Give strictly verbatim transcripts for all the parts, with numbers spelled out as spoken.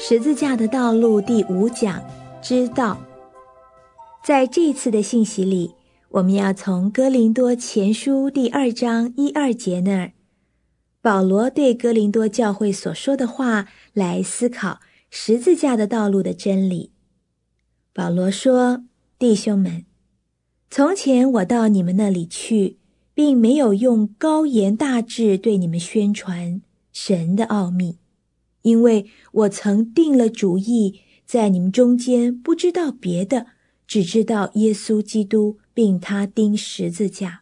十字架的道路第五讲，知道。在这一次的信息里，我们要从哥林多前书第二章一二节那儿，保罗对哥林多教会所说的话来思考十字架的道路的真理。保罗说：弟兄们，从前我到你们那里去，并没有用高言大志对你们宣传神的奥秘，因为我曾定了主意，在你们中间不知道别的，只知道耶稣基督，并他钉十字架。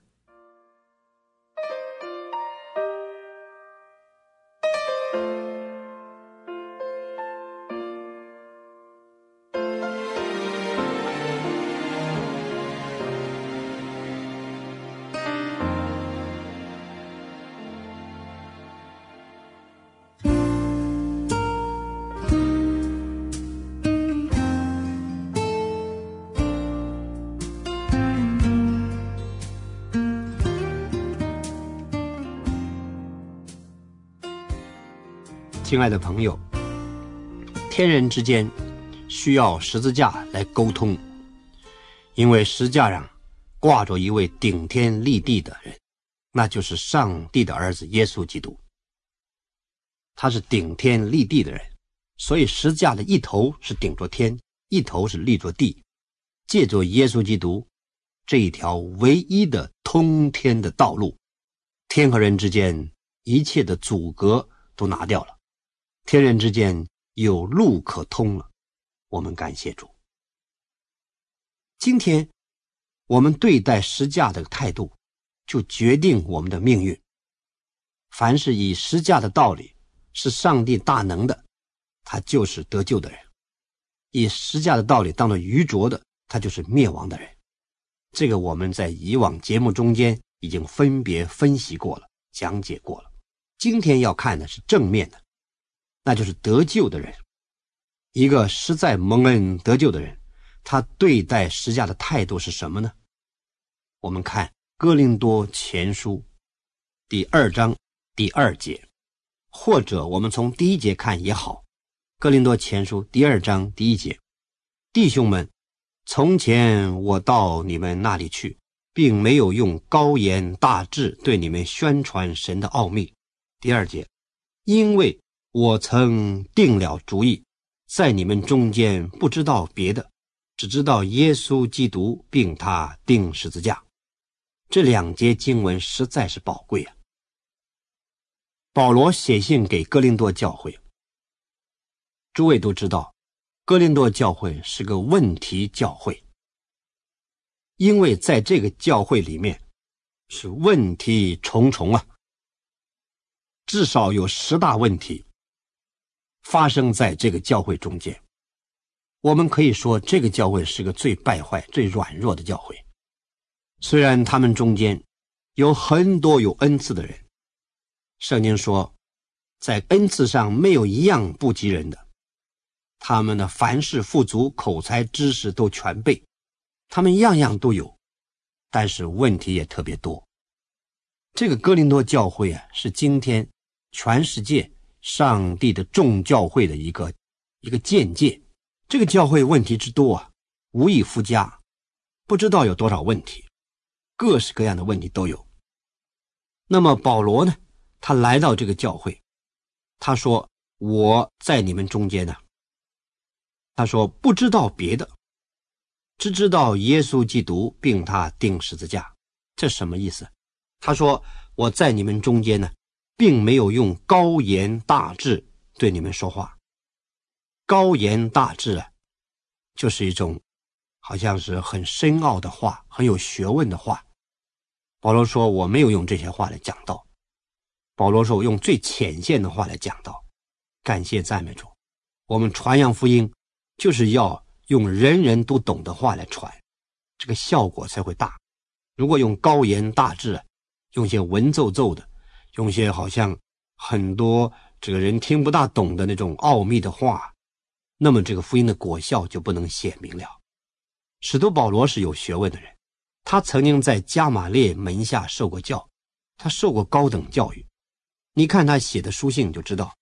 亲爱的朋友，天人之间需要十字架来沟通，因为十字架上挂着一位顶天立地的人，那就是上帝的儿子耶稣基督。他是顶天立地的人，所以十字架的一头是顶着天，一头是立着地，借着耶稣基督这一条唯一的通天的道路，天和人之间一切的阻隔都拿掉了，天人之间有路可通了，我们感谢主。今天我们对待十字架的态度，就决定我们的命运。凡是以十字架的道理是上帝大能的，他就是得救的人；以十字架的道理当作愚拙的，他就是灭亡的人。这个我们在以往节目中间已经分别分析过了，讲解过了。今天要看的是正面的，那就是得救的人。一个实在蒙恩得救的人，他对待十字架的态度是什么呢？我们看哥林多前书第二章第二节，或者我们从第一节看也好。哥林多前书第二章第一节，弟兄们，从前我到你们那里去，并没有用高言大志对你们宣传神的奥秘。第二节，因为我曾定了主意，在你们中间不知道别的，只知道耶稣基督，并他钉十字架。这两节经文实在是宝贵啊！保罗写信给哥林多教会，诸位都知道，哥林多教会是个问题教会，因为在这个教会里面是问题重重啊，至少有十大问题发生在这个教会中间。我们可以说这个教会是个最败坏最软弱的教会。虽然他们中间有很多有恩赐的人，圣经说在恩赐上没有一样不及人的，他们的凡事富足，口才知识都全备，他们样样都有，但是问题也特别多。这个哥林多教会啊，是今天全世界上帝的众教会的一个一个见解。这个教会问题之多啊，无以复加，不知道有多少问题，各式各样的问题都有。那么保罗呢，他来到这个教会，他说我在你们中间呢，他说不知道别的，只知道耶稣基督，并他钉十字架。这什么意思？他说我在你们中间呢，并没有用高言大志对你们说话。高言大志啊，就是一种好像是很深奥的话，很有学问的话。保罗说我没有用这些话来讲道，保罗说我用最浅显的话来讲道。感谢赞美主，我们传扬福音就是要用人人都懂的话来传，这个效果才会大。如果用高言大志，用些文绉绉的，用些好像很多这个人听不大懂的那种奥秘的话，那么这个福音的果效就不能显明了。使徒保罗是有学问的人，他曾经在加马列门下受过教，他受过高等教育。你看他写的书信就知道，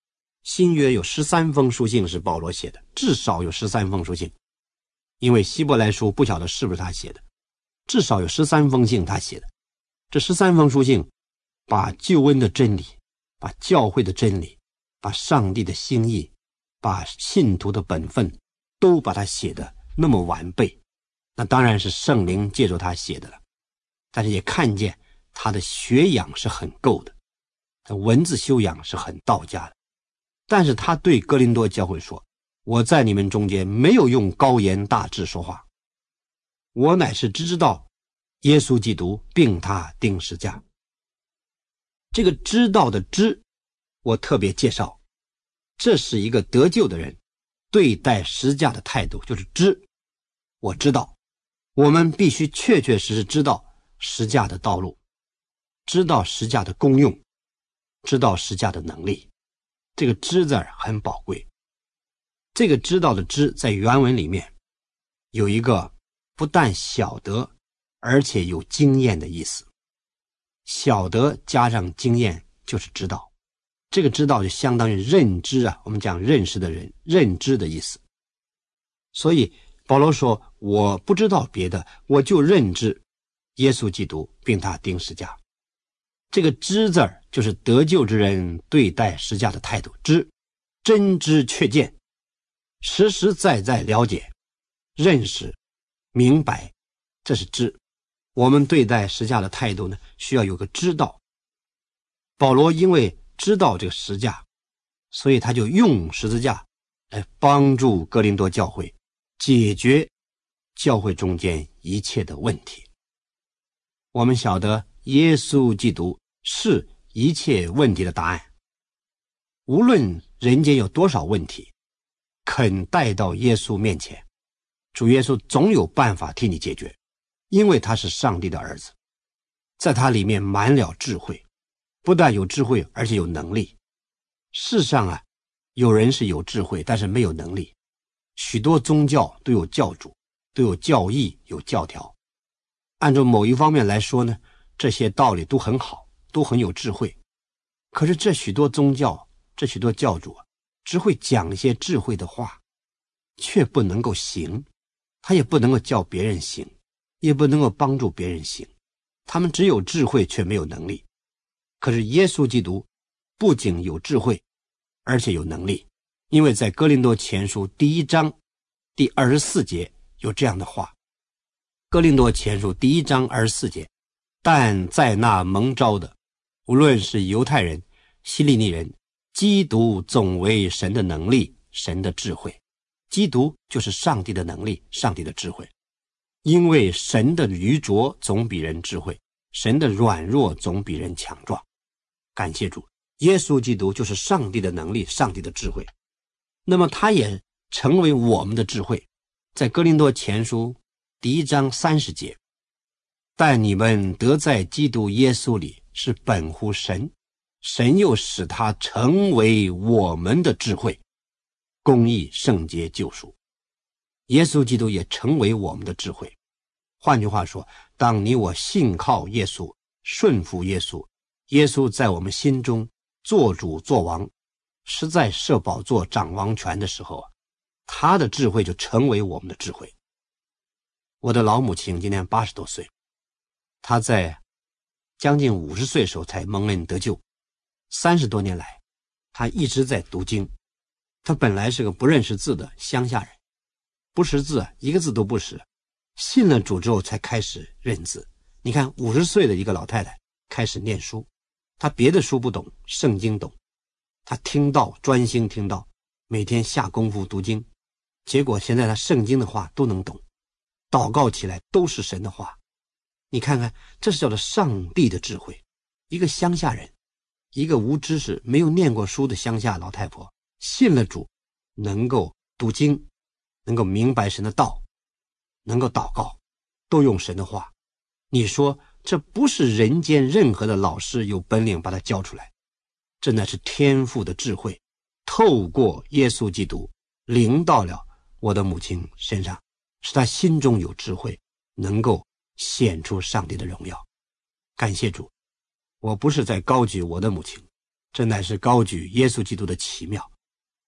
新约有十三封书信是保罗写的，至少有十三封书信，因为希伯来书不晓得是不是他写的，至少有十三封信他写的。这十三封书信把救恩的真理，把教会的真理，把上帝的心意，把信徒的本分都把它写得那么完备，那当然是圣灵借助他写的了。但是也看见他的学养是很够的，他文字修养是很到家的。但是他对哥林多教会说，我在你们中间没有用高言大志说话，我乃是只知道耶稣基督并他钉十架。这个知道的知，我特别介绍，这是一个得救的人对待十架的态度，就是知。我知道，我们必须确确实实知道十架的道路，知道十架的功用，知道十架的能力。这个知字很宝贵。这个知道的知在原文里面有一个不但晓得而且有经验的意思。晓得加上经验就是知道，这个知道就相当于认知啊，我们讲认识的人，认知的意思。所以保罗说，我不知道别的，我就认知耶稣基督并他钉十架。这个知字儿就是得救之人对待十架的态度，知，真知确见，实实在在了解，认识，明白，这是知。我们对待十架的态度呢，需要有个知道。保罗因为知道这个十架，所以他就用十字架来帮助哥林多教会解决教会中间一切的问题。我们晓得耶稣基督是一切问题的答案，无论人间有多少问题，肯带到耶稣面前，主耶稣总有办法替你解决，因为他是上帝的儿子，在他里面满了智慧，不但有智慧，而且有能力。世上啊，有人是有智慧，但是没有能力。许多宗教都有教主，都有教义，有教条。按照某一方面来说呢，这些道理都很好，都很有智慧。可是这许多宗教，这许多教主啊，只会讲一些智慧的话，却不能够行，他也不能够叫别人行，也不能够帮助别人行。他们只有智慧，却没有能力。可是耶稣基督不仅有智慧，而且有能力。因为在哥林多前书第一章第二十四节有这样的话，哥林多前书第一章二十四节，但在那蒙召的，无论是犹太人、希利尼人，基督总为神的能力，神的智慧。基督就是上帝的能力，上帝的智慧。因为神的愚拙总比人智慧，神的软弱总比人强壮。感谢主，耶稣基督就是上帝的能力，上帝的智慧。那么他也成为我们的智慧。在哥林多前书第一章三十节，但你们得在基督耶稣里是本乎神，神又使他成为我们的智慧，公义、圣洁、救赎。耶稣基督也成为我们的智慧。换句话说，当你我信靠耶稣，顺服耶稣，耶稣在我们心中做主做王，实在设宝座掌王权的时候，他的智慧就成为我们的智慧。我的老母亲今年八十多岁，她在将近五十岁的时候才蒙恩得救，三十多年来她一直在读经。她本来是个不认识字的乡下人，不识字，一个字都不识，信了主之后才开始认字。你看五十岁的一个老太太开始念书，她别的书不懂，圣经懂，她听到专心听到，每天下功夫读经，结果现在她圣经的话都能懂，祷告起来都是神的话。你看看，这是叫做上帝的智慧。一个乡下人，一个无知识没有念过书的乡下老太婆，信了主，能够读经，能够明白神的道，能够祷告，都用神的话。你说这不是人间任何的老师有本领把它教出来，这乃是天父的智慧，透过耶稣基督临到了我的母亲身上，使她心中有智慧，能够显出上帝的荣耀。感谢主，我不是在高举我的母亲，这乃是高举耶稣基督的奇妙。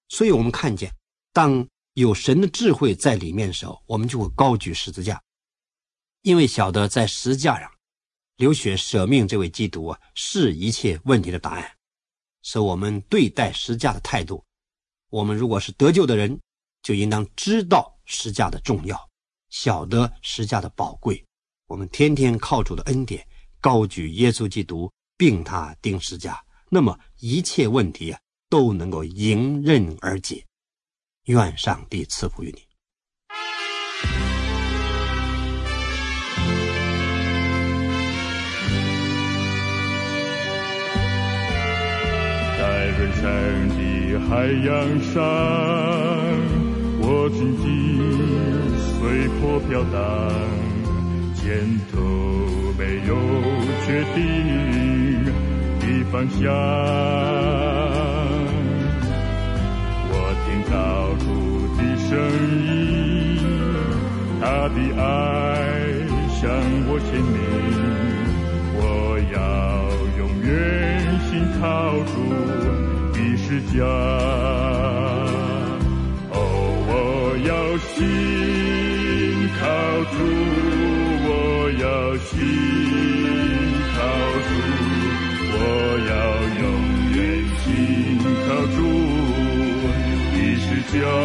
所以我们看见，当有神的智慧在里面的时候，我们就会高举十字架，因为晓得在十字架上流血舍命这位基督啊，是一切问题的答案。是我们对待十字架的态度，我们如果是得救的人，就应当知道十字架的重要，晓得十字架的宝贵。我们天天靠主的恩典高举耶稣基督，并他钉十字架，那么一切问题啊都能够迎刃而解。愿上帝赐福于你。 在人生的海洋上，我静静随波飘荡，前途没有决定的方向。我听到主的声音，他的爱向我显明，我要永远信靠主的十字架。哦，我要信靠主，我要信靠主，我要永远信靠主的十字架。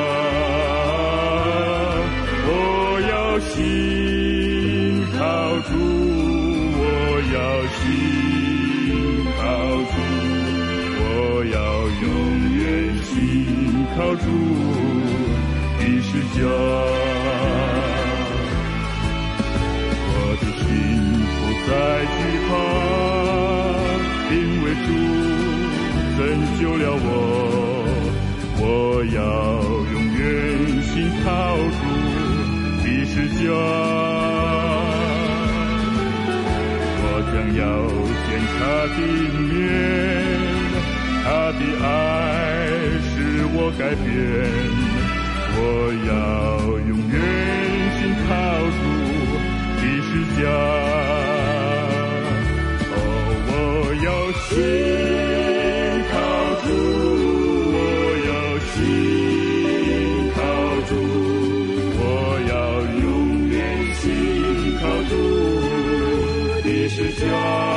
我要信靠主，我要信靠主，我要永远信靠主的十字架。我的心不再惧怕，因为主拯救了我。我要永远信靠主的十字架。我将要见他的面，他的爱使我改变。我要永远信靠主的十字架。哦，我要信靠主，我要信靠主，我要永远信靠主的十字架。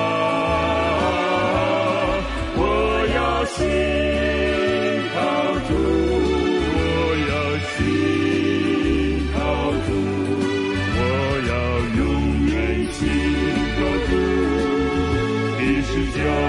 我要信靠主，我要信靠主，我要永远信靠主的十字架。